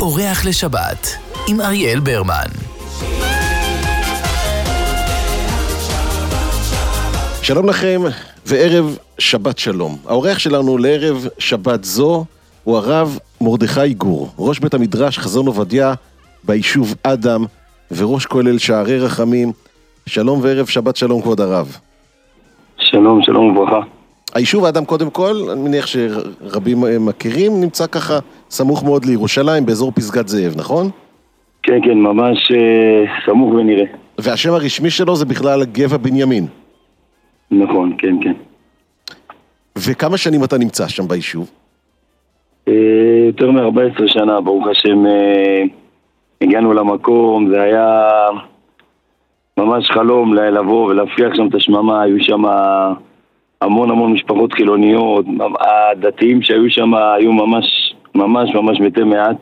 אורח לשבת עם אריאל ברמן. שלום לכם וערב שבת שלום. האורח שלנו לערב שבת זו הוא הרב מרדכי גור, ראש בית המדרש חזון עובדיה ביישוב אדם וראש כולל שערי רחמים. שלום וערב שבת שלום כבוד הרב. שלום, שלום וברכה. היישוב אדם קודם כל, אני מניח שרבים מכירים, נמצא ככה סמוך מאוד לירושלים באזור פסגת זאב, נכון? כן, כן, ממש סמוך ונראה. והשם הרשמי שלו זה בכלל גבע בנימין. נכון, כן, כן. וכמה שנים אתה נמצא שם ביישוב? יותר מ-14 שנה, ברוך השם, הגענו למקום, זה היה ממש חלום לבוא ולהפיח שם את השממה, היו שם המון משפחות חילוניות, הדתיים שהיו שם היו ממש מתי מעט,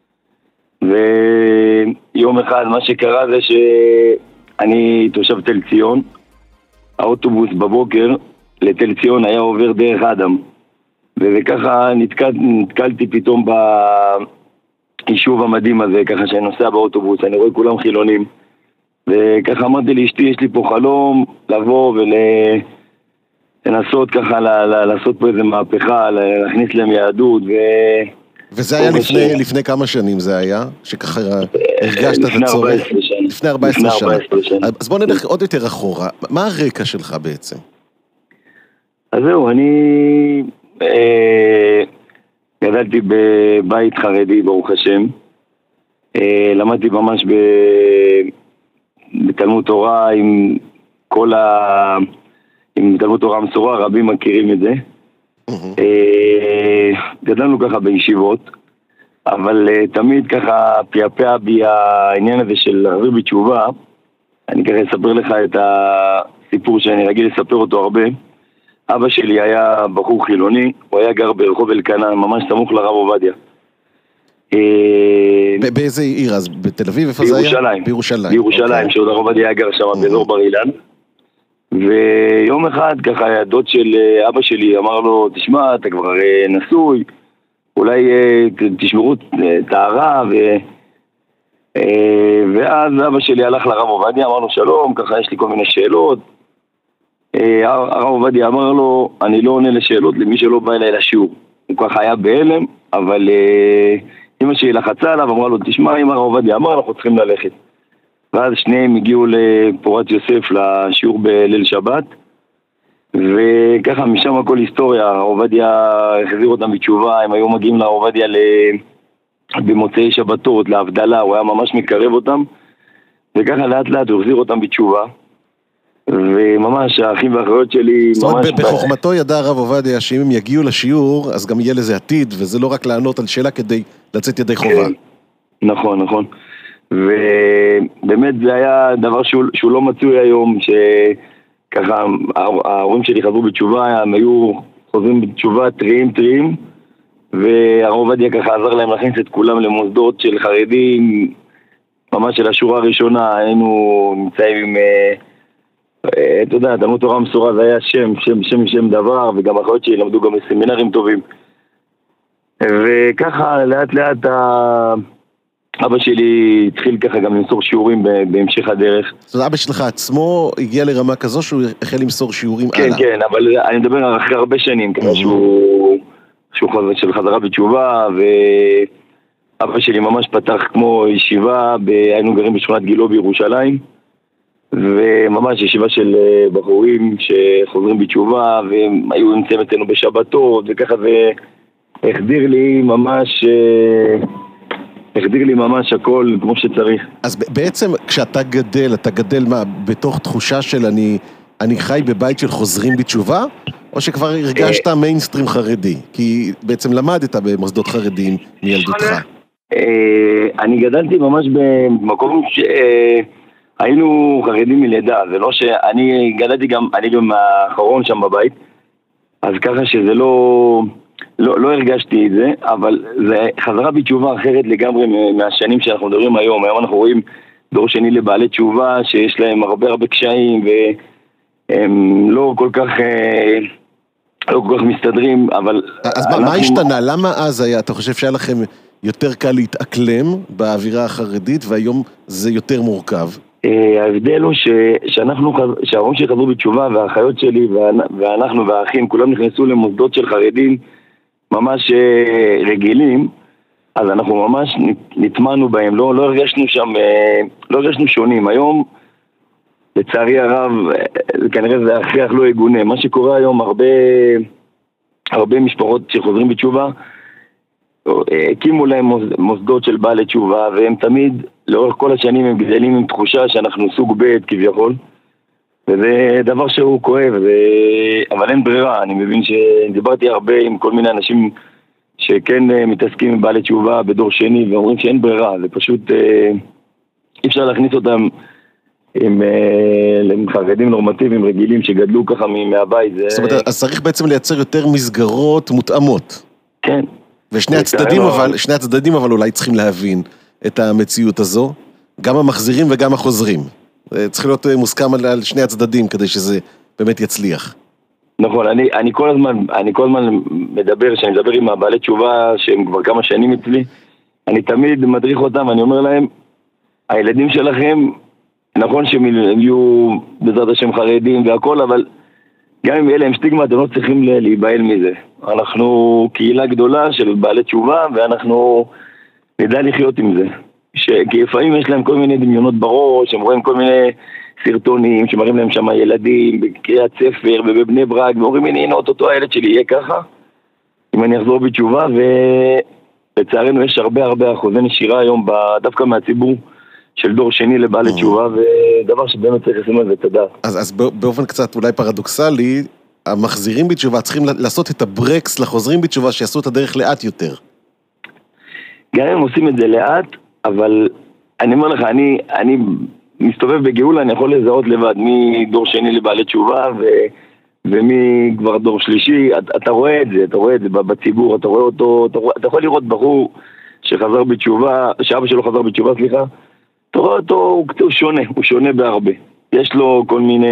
ויום אחד מה שקרה זה שאני תושב תל ציון, האוטובוס בבוקר לתל ציון היה עובר דרך אדם, וככה נתקלתי פתאום ביישוב המדהים הזה, ככה שאני נוסע באוטובוס, אני רואה כולם חילונים, וככה אמרתי לאשתי, יש לי פה חלום לבוא ולנסות ככה לעשות פה איזה מהפכה, להכניס להם יהדות. וזה היה לפני כמה שנים זה היה? שככה הרגשת את הצורך? לפני 14 שנה. אז בוא נלך עוד יותר אחורה. מה הרקע שלך בעצם? אז זהו, אני גדלתי בבית חרדי, ברוך השם. למדתי ממש בתלמוד תורה עם תלמוד תורה המסורה, רבים מכירים את זה. גדלנו ככה בישיבות, אבל תמיד ככה פייפע בי העניין הזה של להחזיר בתשובה. אני ככה אספר לך את הסיפור שאני רגיל לספר אותו הרבה. אבא שלי היה בחור חילוני, הוא היה גר ברחוב אלקנה, ממש סמוך לרב עובדיה. באיזה עיר אז? בתל אביב? איפה זה היה? בירושלים, שעוד הרב עובדיה היה גר שם באזור בר אילן. ויום אחד ככה הדוד של אבא שלי אמר לו, תשמע, אתה כבר נשוי, אולי תשמרו טהרה, ואז אבא שלי הלך לרב עובדיה, אמר לו שלום, ככה יש לי כל מיני שאלות. הרב עובדיה אמר לו, אני לא עונה לשאלות למי שלא בא אליי לשיעור. הוא ככה היה בהלם, אבל אמא שלי לחצה עליו, אמרה לו, תשמע, אם הרב עובדיה אמר, אנחנו צריכים ללכת. ואז שניהם הגיעו לפורת יוסף לשיעור בליל שבת, וככה משם הכל היסטוריה. הרב עובדיה החזיר אותם בתשובה, הם היו מגיעים לרב עובדיה במוצאי שבתות, להבדלה, הוא היה ממש מקרב אותם, וככה לאט לאט הוא החזיר אותם בתשובה. וממש האחים והאחיות שלי זאת אומרת, בחוכמתו ידע הרב עובדיה שאם הם יגיעו לשיעור אז גם יהיה לזה עתיד, וזה לא רק לענות על שאלה כדי לצאת ידי חובה. נכון. ובאמת זה היה דבר שהוא לא מצוי היום, שככה ההורים שלי חזרו בתשובה, הם היו חוזרים בתשובה טריים, והרב עובדיה ככה עזר להם להכניס את כולם למוסדות של חרדים, ממש של השורה הראשונה. היינו נמצאים עם אתה יודע, תלמוד תורה המסורה זה היה שם דבר, וגם האחיות שלי למדו גם בסמינרים טובים. וככה לאט לאט אבא שלי התחיל ככה גם למסור שיעורים בהמשך הדרך. זאת אומרת, אבא שלך עצמו הגיע לרמה כזו שהוא החל למסור שיעורים הלאה. כן, אבל אני מדבר אחרי הרבה שנים, ככה שהוא של חזרה בתשובה, ואבא שלי ממש פתח כמו ישיבה, היינו גרים בשכונת גילו בירושלים, וממש ישיבה של בחורים שחוזרים בתשובה, והם היו נמצאים אצלנו בשבתות, וככה זה החדיר לי ממש הכל כמו שצריך. אז בעצם כשאתה גדל, אתה גדל מה? בתוך תחושה של אני חי בבית של חוזרים בתשובה? או שכבר הרגשת מיינסטרים חרדי? כי בעצם למדת במוסדות חרדיים מילדותך. אני גדלתי ממש במקום היינו חרדים מלידה, זה לא שאני גדלתי גם, אני גם האחרון שם בבית, אז ככה שזה לא הרגשתי את זה, אבל זה חזרה בתשובה אחרת לגמרי מהשנים שאנחנו מדברים היום. היום אנחנו רואים דור שני לבעלי תשובה שיש להם הרבה קשיים, והם לא כל כך מסתדרים, אבל... אז מה השתנה? למה אז היה? אתה חושב שהיה לכם יותר קל להתאקלם באווירה החרדית, והיום זה יותר מורכב? ההבדל הוא שההורים שחזרו בתשובה, והאחיות שלי ואנחנו והאחים, כולם נכנסו למוסדות של חרדים ממש רגילים, אז אנחנו ממש נטמנו בהם, לא הרגשנו שם, לא הרגשנו שונים. היום, לצערי הרב, כנראה זה הכרח לא יגונה. מה שקורה היום, הרבה משפחות שחוזרים בתשובה, הקימו להם מוסדות של בעלי תשובה, והם תמיד, לאורך כל השנים, הם גדלים עם תחושה שאנחנו סוג ב' כביכול, וזה דבר שהוא כואב, אבל אין ברירה. אני מבין שדיברתי הרבה עם כל מיני אנשים שכן מתעסקים עם בעלי תשובה בדור שני, ואומרים שאין ברירה, זה פשוט אי אפשר להכניס אותם עם חרדים נורמטיביים רגילים שגדלו ככה מהבית. זאת אומרת, אז צריך בעצם לייצר יותר מסגרות מותאמות. כן. ושני הצדדים אבל אולי צריכים להבין את המציאות הזו, גם המחזירים וגם החוזרים. צריך להיות מוסכם על שני הצדדים כדי שזה באמת יצליח. נכון, אני כל הזמן מדבר, שאני מדבר עם הבעלי תשובה שהם כבר כמה שנים אצלי, אני תמיד מדריך אותם, אני אומר להם, הילדים שלכם, נכון שהם יהיו בעזרת השם חרדים והכל, אבל גם אם יהיה להם סטיגמה, אתם לא צריכים להיבהל מזה. אנחנו קהילה גדולה של בעלי תשובה, ואנחנו נדע לחיות עם זה. כי לפעמים יש להם כל מיני דמיונות בראש, הם רואים כל מיני סרטונים שמראים להם שם ילדים בקריאת ספר ובבני ברק, ואומרים, הנה, אותו הילד שלי יהיה ככה, אם אני אחזור בתשובה, ולצערנו יש הרבה אחוזי נשירה היום, דווקא מהציבור של דור שני לבעלי תשובה, ודבר שבאמת צריך לשים על זה את הדעת. אז באופן קצת אולי פרדוקסלי, המחזירים בתשובה צריכים לעשות את הברקס לחוזרים בתשובה, שיעשו את הדרך לאט יותר. גם הם עושים את זה לאט, אבל אני אומר לך, אני מסתובב בגאולה, אני יכול לזהות לבד מדור שני לבעלי תשובה, ומי כבר דור שלישי. אתה רואה את זה בציבור, אתה רואה אותו, אתה יכול לראות בחור שחזר בתשובה, שאבא שלו חזר בתשובה, סליחה, אתה רואה אותו, הוא שונה בהרבה. יש לו כל מיני,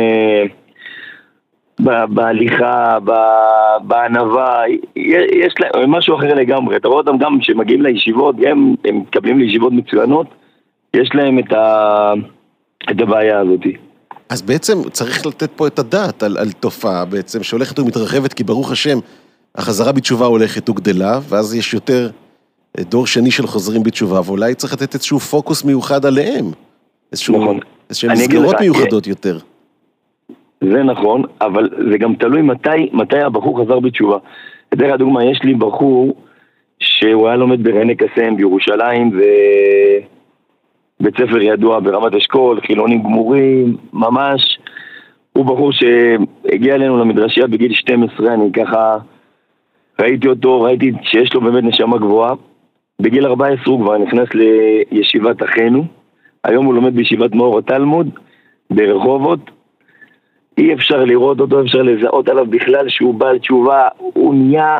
בהליכה, בענבה, יש להם משהו אחר לגמרי. אתה רואה אותם גם שמגיעים לישיבות, גם הם מקבלים לישיבות מצוינות, יש להם את הבעיה הזאת. אז בעצם צריך לתת פה את הדעת על תופעה בעצם שהולכת ומתרחבת, כי ברוך השם החזרה בתשובה הולכת וגדלה, ואז יש יותר דור שני של חוזרים בתשובה, ואולי צריך לתת איזשהו פוקוס מיוחד עליהם, נכון. איזשהם מסגרות מיוחדות יותר. זה נכון, אבל זה גם תלוי מתי הבחור חזר בתשובה. לדרך הדוגמה, יש לי בחור שהוא היה לומד ברעיני קסם בירושלים, ובית ספר ידוע ברמת אשכול, חילונים גמורים, ממש. הוא בחור שהגיע אלינו למדרשייה בגיל 12, אני ככה ראיתי שיש לו באמת נשמה גבוהה. בגיל 14 הוא כבר נכנס לישיבת אחינו, היום הוא לומד בישיבת מאור התלמוד ברחובות. אי אפשר לראות אותו, אפשר לזהות עליו בכלל שהוא בעל תשובה, הוא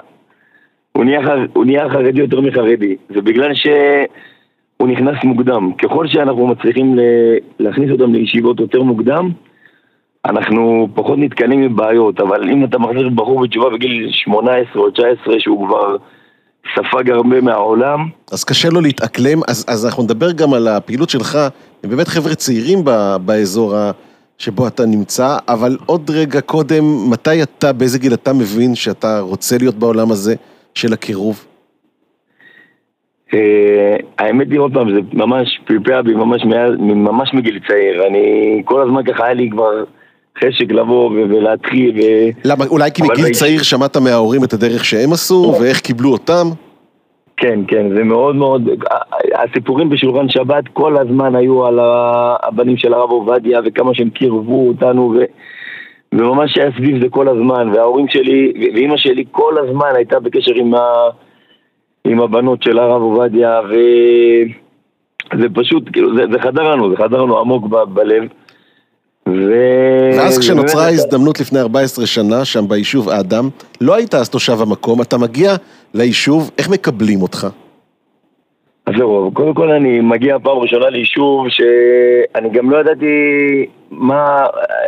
נהיה חרדי יותר מחרדי, ובגלל שהוא נכנס מוקדם. ככל שאנחנו מצליחים להכניס אותם לישיבות יותר מוקדם, אנחנו פחות נתקלים עם בעיות, אבל אם אתה מחזיר בחור בתשובה בגיל 18 או 19 שהוא כבר ספג הרבה מהעולם, אז קשה לו להתאקלם. אז אנחנו נדבר גם על הפעילות שלך, הם באמת חבר'ה צעירים באזור שבו אתה נמצא, אבל עוד רגע קודם, באיזה גיל אתה מבין שאתה רוצה להיות בעולם הזה של הקירוב? האמת היא עוד פעם, זה ממש פלפל בי, ממש מגיל צעיר. אני כל הזמן ככה היה לי כבר חשק לבוא ולהתחיל. למה? אולי כי מגיל צעיר שמעת מההורים את הדרך שהם עשו, ואיך קיבלו אותם? כן, זה מאוד מאוד, הסיפורים בשולחן שבת כל הזמן היו על הבנים של הרב עובדיה, וכמה שהם קירבו אותנו, וממש היה סביב זה כל הזמן, וההורים שלי, ואמא שלי כל הזמן הייתה בקשר עם הבנות של הרב עובדיה, וזה פשוט, כאילו, זה חדר לנו עמוק בלב. ואז כשנוצרה ההזדמנות לפני 14 שנה, שם ביישוב אדם, לא היית אז תושב המקום, אתה מגיע ליישוב, איך מקבלים אותך? אז זהו, קודם כל אני מגיע פעם ראשונה ליישוב, שאני גם לא ידעתי מה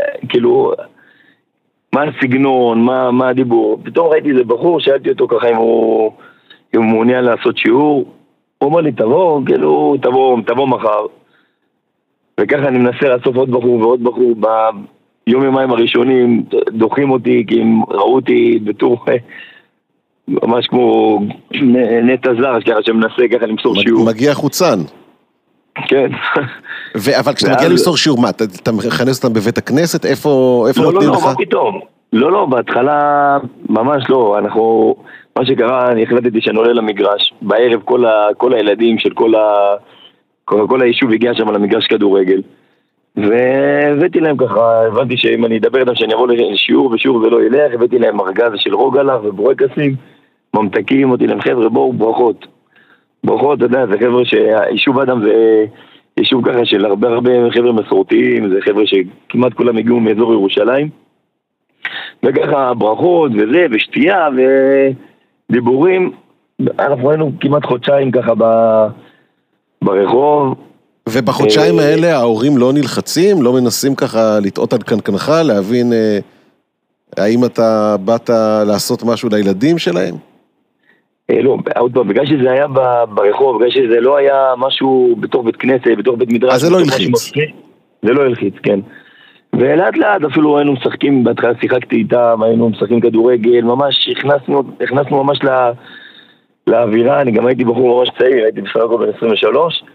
הסגנון, מה הדיבור. פתאום ראיתי איזה בחור, שאלתי אותו ככה אם הוא מעוניין לעשות שיעור, הוא אומר לי, תבוא, כאילו, תבוא מחר. וככה אני מנסה לאסוף עוד בחור ועוד בחור. ביום יומיים הראשונים דוחים אותי, כי הם ראו אותי בתור ממש כמו נטע זר, ככה שמנסה ככה למסור שיעור. מגיע חוצן. כן. אבל כשאתה מגיע למסור שיעור, מה, אתה מכנס אותם בבית הכנסת? איפה נותנים לך? לא, מה פתאום? לא, בהתחלה ממש לא. מה שקרה, אני החלטתי שאני עולה למגרש. בערב כל הילדים של כל היישוב הגיע שם למגרש כדורגל. והבאתי להם ככה, הבנתי שאם אני אדבר איתם שאני אבוא לשיעור ושיעור זה לא ילך, הבאתי להם ארגז של רוגלה וברוקסים, ממתקים, אותי להם חבר'ה, בואו, ברכות. ברכות, אתה יודע, זה חבר'ה שהיישוב אדם זה יישוב ככה של הרבה חבר'ה מסורתיים, זה חבר'ה שכמעט כולם הגיעו מאזור ירושלים. וככה ברכות וזה, ושתייה ודיבורים, אנחנו היינו כמעט חודשיים ככה ברחוב. ובחודשיים האלה ההורים לא נלחצים, לא מנסים ככה לטעות על קנקנך, להבין האם אתה באת לעשות משהו לילדים שלהם? לא, עוד פעם, בגלל שזה היה ברחוב, בגלל שזה לא היה משהו בתוך בית כנסת, בתוך בית מדרש. אז זה לא הלחיץ. זה לא הלחיץ, כן. ולאט לאט אפילו היינו משחקים, בהתחלה שיחקתי איתם, היינו משחקים כדורגל, ממש הכנסנו ממש לאווירה, אני גם הייתי בחור ממש צעיר, הייתי בסך הכל בן 23,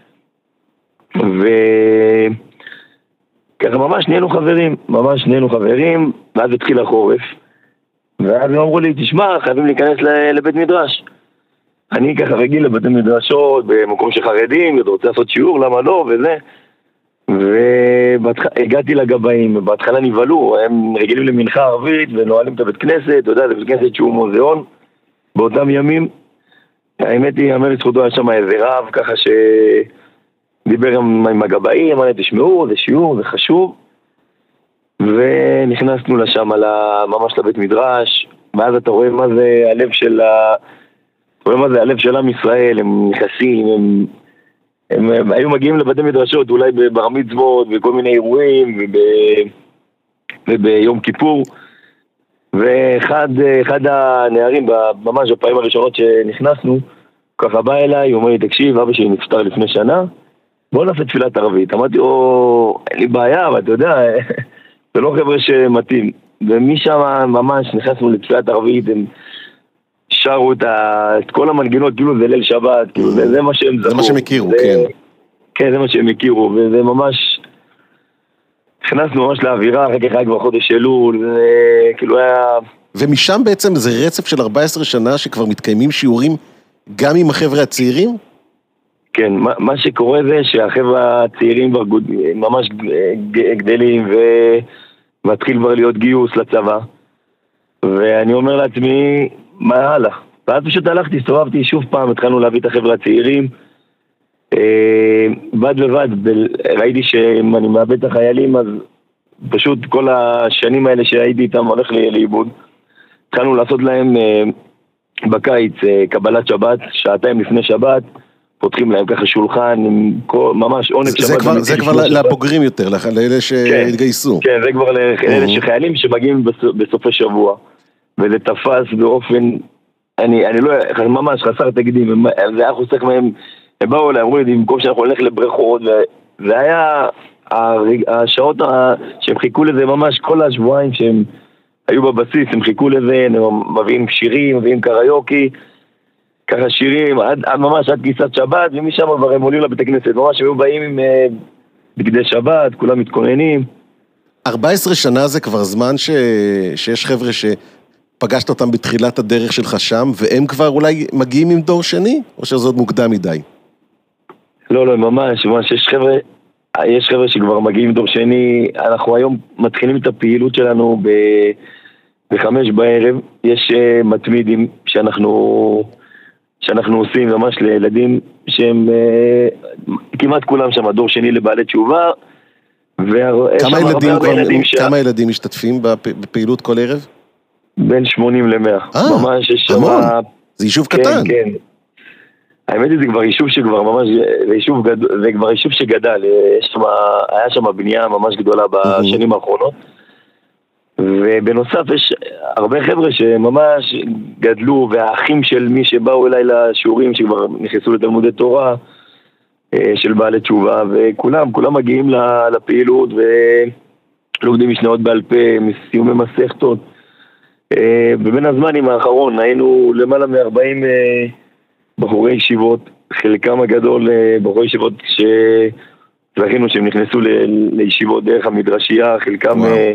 וככה ממש נהיינו חברים, ואז התחיל החורף, ואז הם אמרו לי, תשמע, חייבים להיכנס לבית מדרש. אני ככה רגיל לבתי מדרשות, במקום שחרדים, אתה רוצה לעשות שיעור, למה לא, וזה. והגעתי לגבאים, בהתחלה נבהלו, הם רגילים למנחה ערבית ונועלים את הבית כנסת, אתה יודע, זה בית כנסת שהוא מוזיאון, באותם ימים. האמת היא, אמר לזכותו, היה שם איזה רב, ככה שדיבר עם הגבאים, אמר לי, תשמעו, זה שיעור, זה חשוב. ונכנסנו לשם, ממש לבית מדרש, ואז אתה רואה מה זה הלב של עם ישראל, הם נכנסים, הם היו מגיעים לבתי מדרשות, אולי בבר מצוות, וכל מיני אירועים, וביום כיפור. ואחד הנערים, ממש בפעמים הראשונות שנכנסנו, ככה בא אליי, הוא אומר לי, תקשיב, אבא שלי נפטר לפני שנה, בוא נעשה תפילת ערבית. אמרתי, אין לי בעיה, אבל אתה יודע, זה לא חבר'ה שמתאים. ומשם ממש נכנסנו לתפילת ערבית, הם שרו את כל המנגינות, כאילו זה ליל שבת, כאילו זה מה שהם זכו. זה מה שהם הכירו, כן. כן, זה מה שהם הכירו, וזה ממש, נכנסנו ממש לאווירה, אחר כך היה כבר חודש אלול, כאילו היה... ומשם בעצם זה רצף של 14 שנה שכבר מתקיימים שיעורים גם עם החבר'ה הצעירים? כן, מה שקורה זה שהחבר'ה הצעירים ממש גדלים ומתחיל כבר להיות גיוס לצבא, ואני אומר לעצמי, מה הלאה? ואז פשוט הלכתי, הסתובבתי שוב פעם, התחלנו להביא את החבר'ה הצעירים, בד ובד, ראיתי שאם אני מאבד את החיילים, אז פשוט כל השנים האלה שהייתי איתם הולך לאיבוד. התחלנו לעשות להם בקיץ קבלת שבת, שעתיים לפני שבת, פותחים להם ככה שולחן עם ממש עונג שבת. זה כבר לבוגרים יותר, לאלה שהתגייסו. כן, זה כבר לאלה שחיילים שמגיעים בסופי שבוע. וזה תפס באופן, אני לא, ממש חסר תקדים, זה היה חוסק מהם, הם באו אליי, אמרו לי, במקום שאנחנו נלך לבריכות, וזה היה השעות שהם חיכו לזה ממש כל השבועיים שהם היו בבסיס, הם חיכו לזה, הם מביאים שירים, מביאים קריוקי, ככה שירים, ממש עד כיסת שבת, ומשם כבר הם עולים לבית הכנסת, ממש הם היו באים עם בגדי שבת, כולם מתכוננים. 14 שנה זה כבר זמן שיש חבר'ה שפגשת אותם בתחילת הדרך שלך שם, והם כבר אולי מגיעים עם דור שני, או שזה עוד מוקדם מדי? לא, ממש, יש חבר'ה שכבר מגיעים עם דור שני, אנחנו היום מתחילים את הפעילות שלנו ב5 בערב, יש מתמידים שאנחנו עושים ממש לילדים שהם כמעט כולם שם, דור שני לבעלי תשובה, כמה ילדים משתתפים בפעילות כל ערב? בין 80 ל100. ממש יש המון. זה יישוב קטן. כן. האמת היא זה כבר יישוב שכבר ממש, זה כבר יישוב שגדל, היה שם בנייה ממש גדולה בשנים האחרונות, ובנוסף יש הרבה חבר'ה שממש גדלו, והאחים של מי שבאו אליי לשיעורים שכבר נכנסו לתלמודי תורה של בעלי תשובה, וכולם מגיעים לפעילות ולומדים משניות בעל פה, מסיומי מסכתות. בבין הזמנים האחרון היינו למעלה מ-40 בחורי ישיבות, חלקם הגדול בחורי ישיבות שזכינו שהם נכנסו לישיבות דרך המדרשייה, חלקם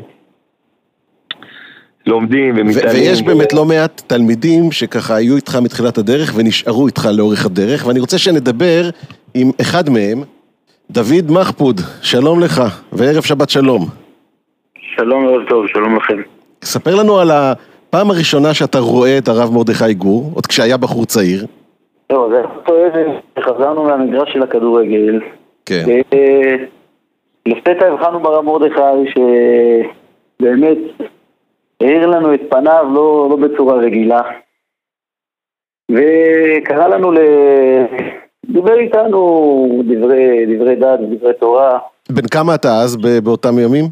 לומדים ומתעלים. ויש באמת לא מעט תלמידים שככה היו איתך מתחילת הדרך ונשארו איתך לאורך הדרך, ואני רוצה שנדבר עם אחד מהם, דוד מחפוד. שלום לך, וערב שבת שלום. שלום מאוד טוב, שלום לכם. ספר לנו על הפעם הראשונה שאתה רואה את הרב מרדכי גור, עוד כשהיה בחור צעיר. לא, זה חזרנו מהמגרש של הכדורגל. כן. לפתע הבחנו ברב מרדכי שבאמת העיר לנו את פניו לא בצורה רגילה. וקרא לנו דיבר איתנו דברי דת, דברי תורה. בן כמה אתה אז באותם ימים?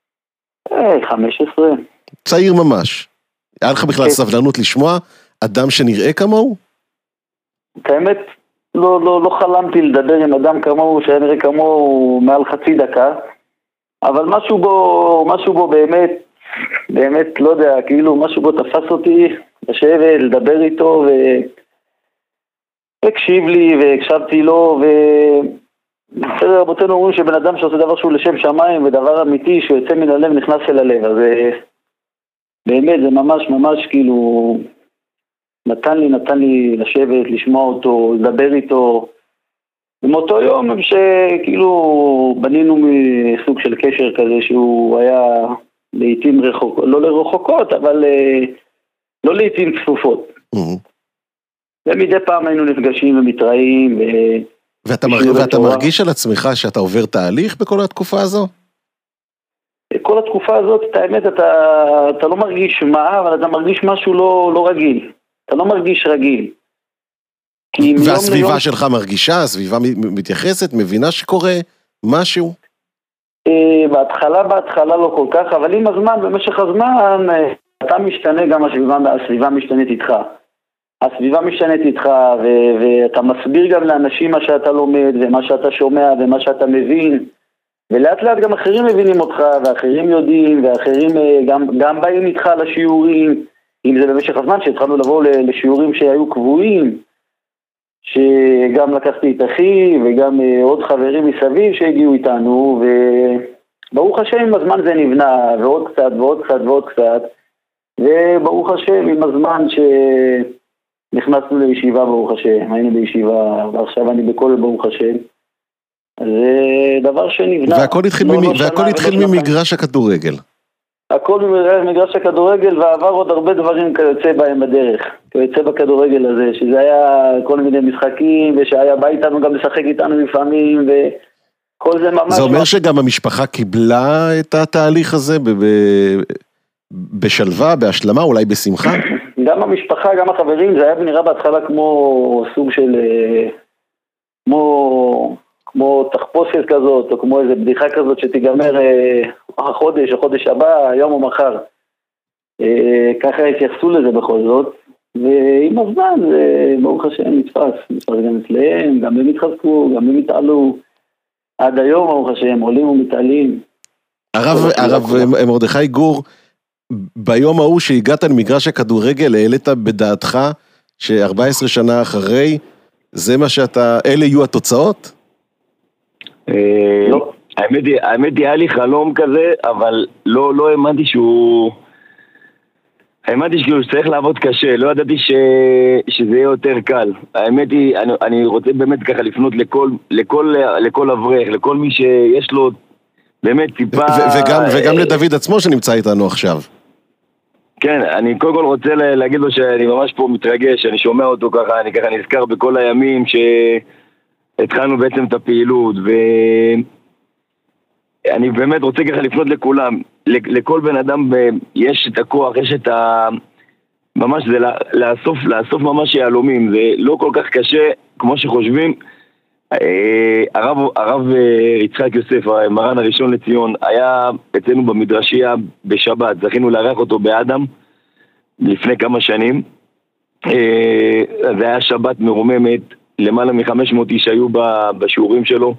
15. צעיר ממש. היה לך בכלל סבלנות לשמוע אדם שנראה כמוהו? את האמת, לא חלמתי לדבר עם אדם כמוהו, שהיה נראה כמוהו מעל חצי דקה, אבל משהו בו באמת, לא יודע, כאילו משהו בו תפס אותי, לשבת, לדבר איתו, והקשיב לי, והקשבתי לו, בסדר, רבותינו אומרים שבן אדם שעושה דבר שהוא לשם שמיים, ודבר אמיתי שהוא יוצא מן הלב נכנס אל הלב, אז באמת זה ממש כאילו נתן לי לשבת, לשמוע אותו, לדבר איתו. ומאותו יום שכאילו בנינו מסוג של קשר כזה שהוא היה לעתים רחוקות, לא לרחוקות, אבל לא לעתים צפופות. ומדי פעם היינו נפגשים ומתראים. ואתה מרגיש על עצמך שאתה עובר תהליך בכל התקופה הזו? כל התקופה הזאת, את האמת, אתה לא מרגיש מה, אבל אתה מרגיש משהו לא רגיל. אתה לא מרגיש רגיל. והסביבה שלך מרגישה, הסביבה מתייחסת, מבינה שקורה משהו? בהתחלה לא כל כך, אבל עם הזמן, במשך הזמן, אתה משתנה, גם הסביבה משתנית איתך. הסביבה משתנית איתך, ואתה מסביר גם לאנשים מה שאתה לומד, ומה שאתה שומע, ומה שאתה מבין, ולאט לאט גם אחרים מבינים אותך, ואחרים יודעים, ואחרים גם באים איתך לשיעורים, אם זה במשך הזמן שהתחלנו לבוא לשיעורים שהיו קבועים, שגם לקחתי את אחי, וגם עוד חברים מסביב שהגיעו איתנו, וברוך השם עם הזמן זה נבנה, ועוד קצת, ועוד קצת, ועוד קצת, וברוך השם עם הזמן נכנסנו לישיבה ברוך השם, היינו בישיבה, ועכשיו אני בכל ברוך השם. זה דבר שנבנה. והכל התחיל ממגרש הכדורגל. הכל ממגרש הכדורגל, ועבר עוד הרבה דברים כיוצא בהם בדרך. כיוצא בכדורגל הזה, שזה היה כל מיני משחקים, ושהיה בא איתנו גם לשחק איתנו לפעמים, וכל זה ממש... זה אומר שגם המשפחה קיבלה את התהליך הזה בשלווה, בהשלמה, אולי בשמחה? גם המשפחה, גם החברים, זה היה נראה בהתחלה כמו סוג של... כמו תחפושת כזאת, או כמו איזו בדיחה כזאת שתיגמר החודש הבא, היום או מחר. ככה התייחסו לזה בכל זאת, ועם הזמן, ברוך השם, נתפס גם אצלהם, גם הם התחזקו, גם הם התעלו. עד היום, ברוך השם, עולים ומתעלים. הרב מרדכי גור, ביום ההוא שהגעת למגרש הכדורגל, העלית בדעתך ש14 שנה אחרי, זה מה אלה יהיו התוצאות? לא. האמת היא, היה לי חלום כזה, אבל לא האמנתי שהוא... האמת היא שהוא צריך לעבוד קשה, לא ידעתי שזה יהיה יותר קל. האמת היא, אני רוצה באמת ככה לפנות לכל אברך, לכל מי שיש לו באמת טיפה... וגם לדוד עצמו שנמצא איתנו עכשיו. כן, אני קודם כל רוצה להגיד לו שאני ממש פה מתרגש, אני שומע אותו ככה, אני ככה נזכר בכל הימים שהתחלנו בעצם את הפעילות, ואני באמת רוצה ככה לפנות לכולם, לכל בן אדם יש את הכוח, יש את ממש זה לאסוף ממש יהלומים, זה לא כל כך קשה כמו שחושבים, הרב יצחק יוסף, מרן הראשון לציון, היה אצלנו במדרשייה בשבת, זכינו לארח אותו באדם לפני כמה שנים. זה היה שבת מרוממת, למעלה מ-500 איש היו בשיעורים שלו.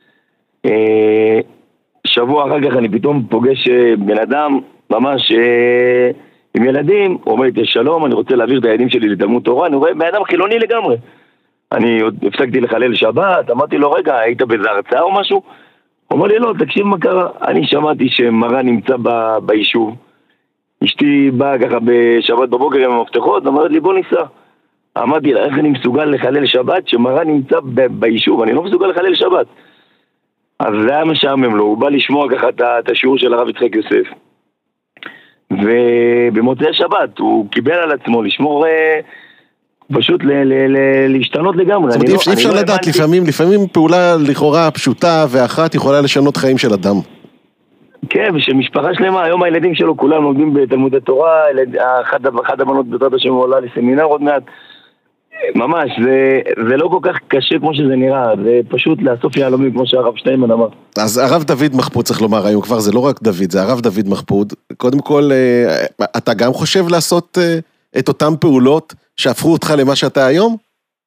שבוע אחר כך אני פתאום פוגש בן אדם ממש עם ילדים, הוא אומר לי, שלום, אני רוצה להעביר את הילדים שלי לתלמוד תורה. אני רואה בן אדם חילוני לגמרי. אני עוד הפסקתי לחלל שבת, אמרתי לו, רגע, היית באיזה הרצאה או משהו? הוא אומר לי, לא, תקשיב מה קרה. אני שמעתי שמרן נמצא ביישוב. אשתי באה ככה בשבת בבוקר עם המפתחות, אמרת לי, בוא ניסע. אמרתי לה, איך אני מסוגל לחלל שבת שמרן נמצא ביישוב? אני לא מסוגל לחלל שבת. אז זה היה משעמם לו, הוא בא לשמוע ככה את השיעור של הרב יצחק יוסף. ובמוצאי שבת הוא קיבל על עצמו לשמור, פשוט להשתנות לגמרי. זאת אומרת, אי אפשר לדעת, לפעמים פעולה לכאורה פשוטה ואחת יכולה לשנות חיים של אדם. כן, ושמשפחה שלמה, היום הילדים שלו כולם לומדים בתלמוד התורה, אחת הבנות בעזרת השם עולה לסמינר עוד מעט. ממש, זה לא כל כך קשה כמו שזה נראה, זה פשוט לאסוף יהלומים כמו שהרב שטיינמן אמר. אז הרב דוד מחפוד צריך לומר היום כבר, זה לא רק דוד, זה הרב דוד מחפוד. קודם כל, אתה גם חושב לעשות את אותם פעולות שהפכו אותך למה שאתה היום?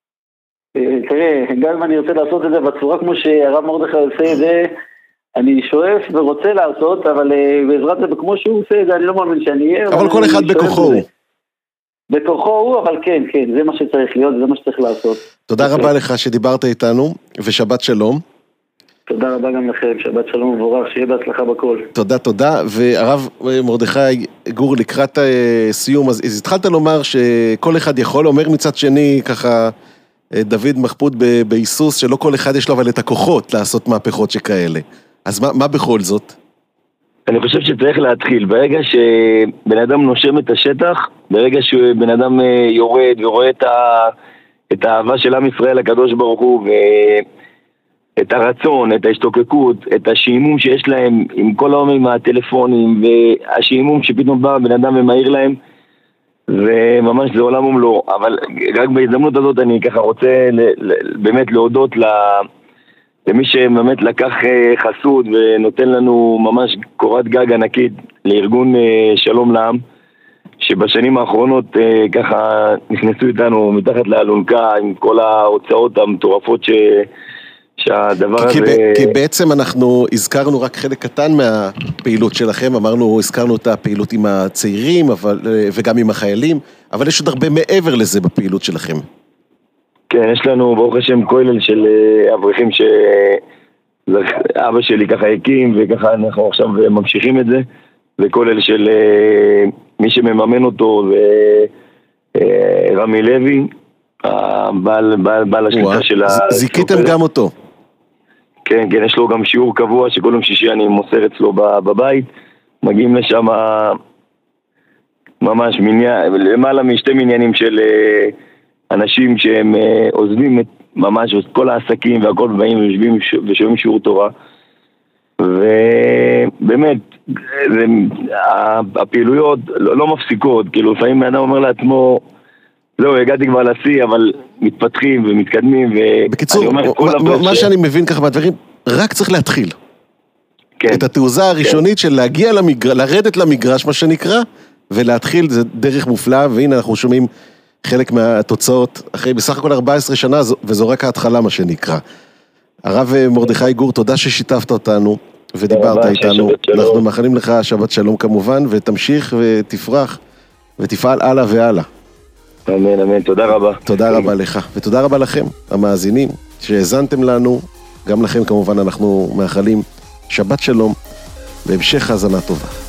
תראה, גם אם אני רוצה לעשות את זה בצורה כמו שהרב מרדכי עושה את זה, אני שואף ורוצה לעשות, אבל בעזרת זה כמו שהוא עושה את זה, אני לא מאמין שאני אהיה. אבל כל אחד בכוחו הוא. בכוחו הוא, אבל כן, זה מה שצריך להיות, זה מה שצריך לעשות. תודה רבה לך שדיברת איתנו, ושבת שלום. תודה רבה גם לכם, שבת שלום ובורך, שיהיה בהצלחה בכל. תודה, והרב מרדכי גור לקראת סיום, אז התחלת לומר שכל אחד יכול, אומר מצד שני ככה, דוד מחפוד בהיסוס, שלא כל אחד יש לו אבל את הכוחות לעשות מהפכות שכאלה. אז מה בכל זאת? אני חושב שצריך להתחיל, ברגע שבן אדם נושם את השטח, ברגע שבן אדם יורד ורואה את האהבה של עם ישראל הקדוש ברוך הוא, ואת הרצון, את ההשתוקקות, את השימום שיש להם עם כל העומם מהטלפונים, והשימום שפתאום בא בן אדם ומהיר להם, וממש זה עולם ומלואו. אבל רק בהזדמנות הזאת אני ככה רוצה באמת להודות למי שבאמת לקח חסות ונותן לנו ממש קורת גג ענקית לארגון שלום לעם, שבשנים האחרונות ככה נכנסו איתנו מתחת לאלונקה עם כל ההוצאות המטורפות שהדבר הזה... כי בעצם אנחנו הזכרנו רק חלק קטן מהפעילות שלכם, הזכרנו את הפעילות עם הצעירים וגם עם החיילים, אבל יש עוד הרבה מעבר לזה בפעילות שלכם. כן, יש לנו ברוך השם כולל של אברכים שאבא שלי ככה הקים, וככה אנחנו עכשיו ממשיכים את זה, וכולל של מי שמממן אותו זה רמי לוי, בעל השליטה של זיקיתם גם אותו. כן, יש לו גם שיעור קבוע שכל יום שישי אני מוסר אצלו בבית, מגיעים לשם ממש למעלה משתי מניינים של אנשים שהם עוזבים ממש את כל העסקים והכל באים ויושבים ושומעים שיעור תורה, ובאמת הפעילויות לא מפסיקות, כאילו לפעמים האדם אומר לעצמו לא, הגעתי כבר לשיא, אבל מתפתחים ומתקדמים. בקיצור, מה שאני מבין ככה מהדברים, רק צריך להתחיל. כן. את התעוזה הראשונית של להגיע לרדת למגרש, מה שנקרא, ולהתחיל, זה דרך מופלאה, והנה אנחנו שומעים חלק מהתוצאות, אחרי בסך הכל 14 שנה, וזו רק ההתחלה, מה שנקרא. הרב מרדכי גור, תודה ששיתפת אותנו, ודיברת איתנו. אנחנו מאחלים לך שבת שלום כמובן, ותמשיך ותפרח, ותפעל הלאה והלאה. אמן, אמן, תודה רבה. תודה רבה לך, ותודה רבה לכם, המאזינים, שהאזנתם לנו, גם לכם כמובן אנחנו מאחלים שבת שלום, והמשך האזנה טובה.